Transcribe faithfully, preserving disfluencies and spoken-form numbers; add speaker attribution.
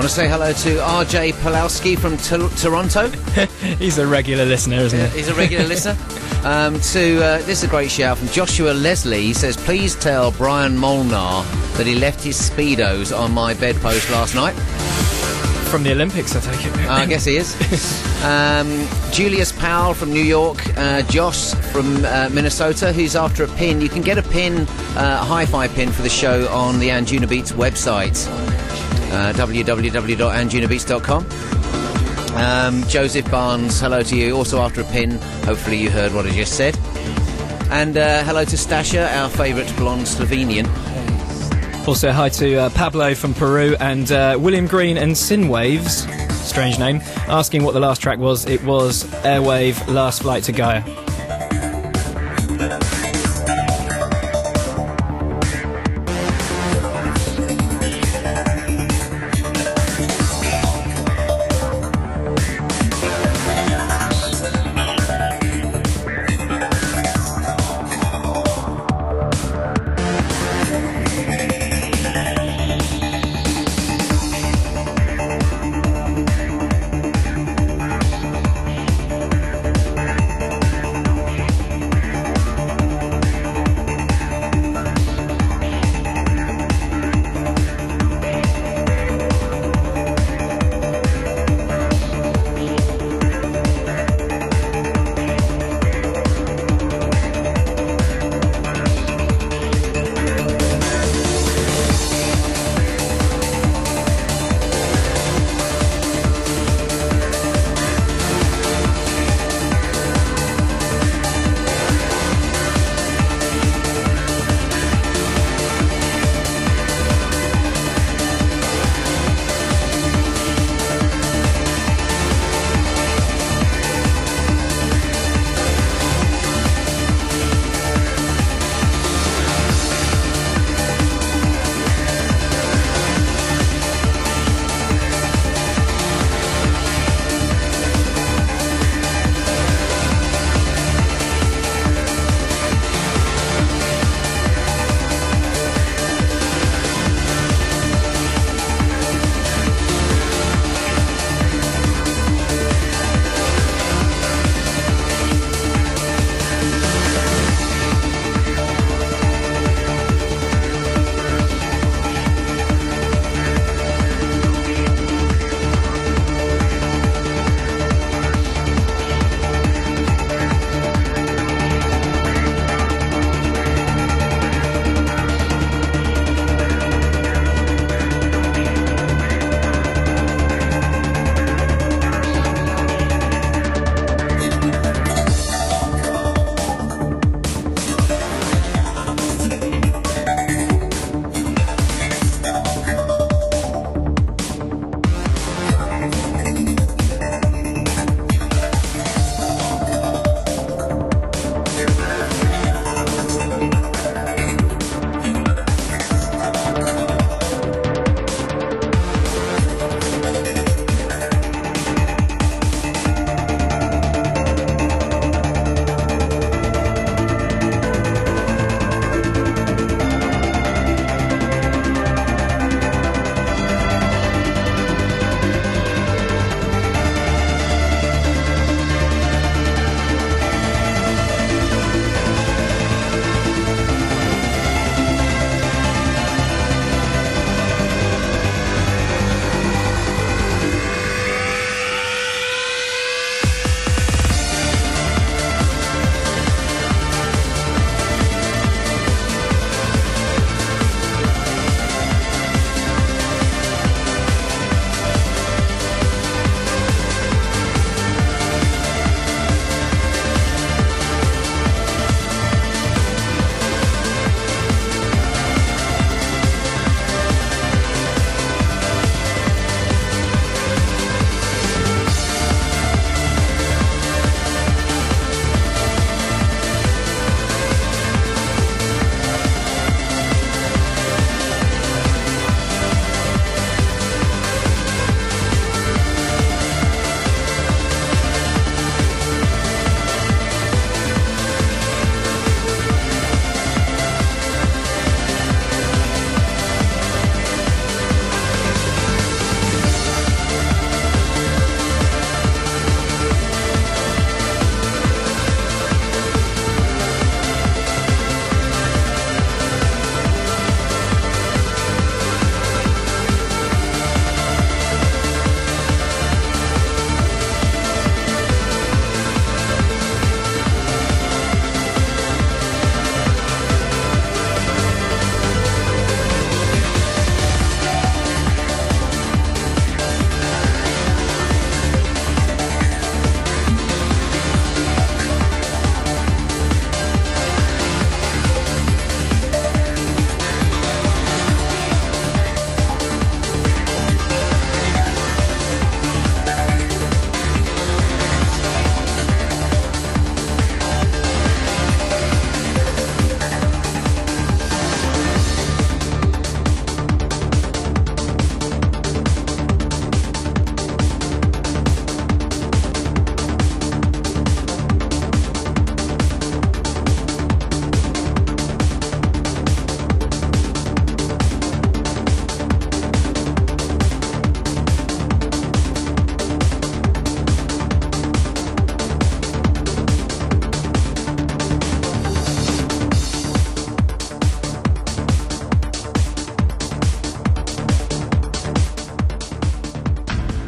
Speaker 1: Want to say hello to R J Pulowski from T- Toronto.
Speaker 2: He's a regular listener, isn't he?
Speaker 1: Uh, he's a regular listener. Um, to uh, this is a great shout from Joshua Leslie. He says, please tell Brian Molnar that he left his Speedos on my bedpost last night.
Speaker 2: From the Olympics, I take it.
Speaker 1: uh, I guess he is. um, Julius Powell from New York. Uh, Josh from uh, Minnesota, who's after a pin. You can get a pin, uh, a hi-fi pin for the show on the Anjuna Beats website. Uh, w w w dot anjuna beats dot com. Um, Joseph Barnes, hello to you. Also after a pin. Hopefully you heard what I just said. And uh, hello to Stasha, our favourite blonde Slovenian.
Speaker 2: Also hi to uh, Pablo from Peru and uh, William Green and Synwaves, strange name, asking what the last track was. It was Airwave, Last Flight to Gaia.